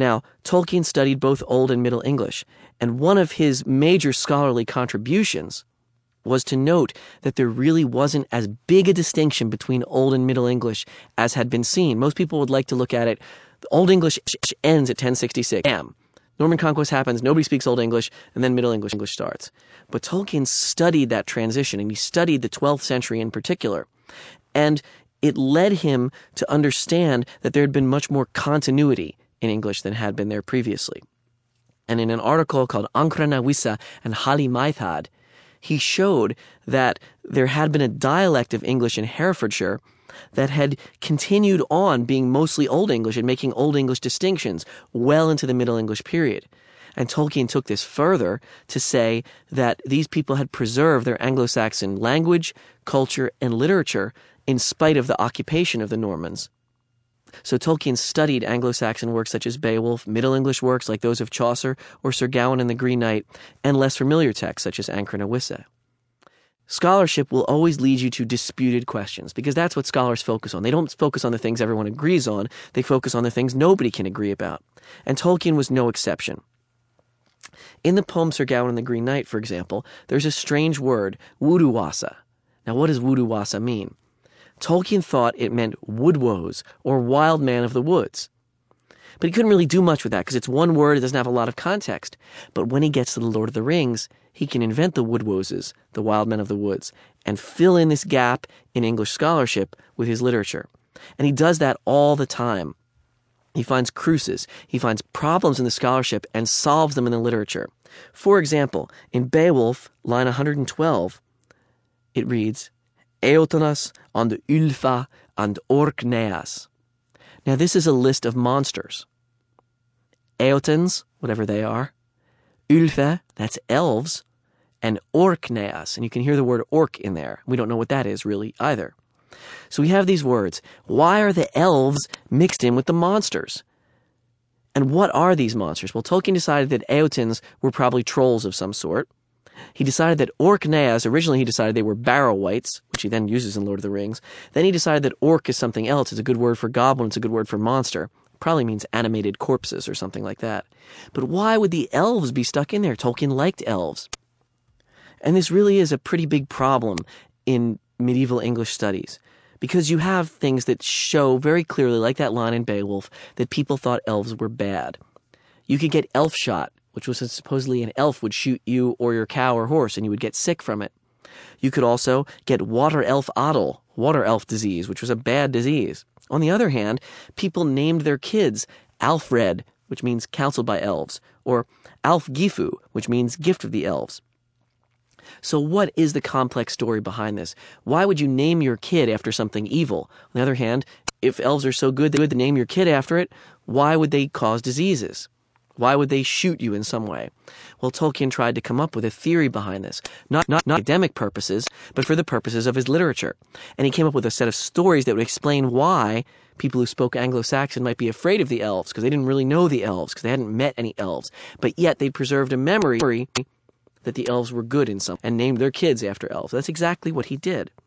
Now, Tolkien studied both Old and Middle English, and one of his major scholarly contributions was to note that there really wasn't as big a distinction between Old and Middle English as had been seen. Most people would like to look at it. Old English ends at 1066. Norman Conquest happens, nobody speaks Old English, and then Middle English starts. But Tolkien studied that transition, and he studied the 12th century in particular. And it led him to understand that there had been much more continuity in English than had been there previously. And in an article called Ancra na Wissa and Hali Maithad, he showed that there had been a dialect of English in Herefordshire that had continued on being mostly Old English and making Old English distinctions well into the Middle English period. And Tolkien took this further to say that these people had preserved their Anglo-Saxon language, culture, and literature in spite of the occupation of the Normans. So Tolkien studied Anglo-Saxon works such as Beowulf, Middle English works like those of Chaucer or Sir Gawain and the Green Knight, and less familiar texts such as Ancra na Wissa. Scholarship will always lead you to disputed questions, because that's what scholars focus on. They don't focus on the things everyone agrees on. They focus on the things nobody can agree about. And Tolkien was no exception. In the poem Sir Gawain and the Green Knight, for example, there's a strange word, Wuduwassa. Now, what does Wuduwassa mean? Tolkien thought it meant woodwoes, or wild man of the woods. But he couldn't really do much with that, because it's one word, it doesn't have a lot of context. But when he gets to the Lord of the Rings, he can invent the woodwoses, the wild men of the woods, and fill in this gap in English scholarship with his literature. And he does that all the time. He finds cruces, he finds problems in the scholarship, and solves them in the literature. For example, in Beowulf, line 112, it reads, Eotanas and Ylfa and Orkneas. Now this is a list of monsters. Eotans, whatever they are, Ylfa, that's elves, and Orkneas, and you can hear the word orc in there. We don't know what that is really either. So we have these words. Why are the elves mixed in with the monsters? And what are these monsters? Well, Tolkien decided that Eotans were probably trolls of some sort. He decided that Orkneas, originally he decided they were barrow wights, which he then uses in Lord of the Rings. Then he decided that orc is something else. It's a good word for goblin. It's a good word for monster. Probably means animated corpses or something like that. But why would the elves be stuck in there? Tolkien liked elves. And this really is a pretty big problem in medieval English studies, because you have things that show very clearly, like that line in Beowulf, that people thought elves were bad. You could get elf shot, which was supposedly an elf would shoot you or your cow or horse, and you would get sick from it. You could also get water elf addle, water elf disease, which was a bad disease. On the other hand, people named their kids Alfred, which means counseled by elves, or Alfgifu, which means gift of the elves. So what is the complex story behind this? Why would you name your kid after something evil? On the other hand, if elves are so good they would name your kid after it, why would they cause diseases? Why would they shoot you in some way? Well, Tolkien tried to come up with a theory behind this, not academic purposes, but for the purposes of his literature. And he came up with a set of stories that would explain why people who spoke Anglo-Saxon might be afraid of the elves, because they didn't really know the elves, because they hadn't met any elves. But yet they preserved a memory that the elves were good in some, and named their kids after elves. That's exactly what he did.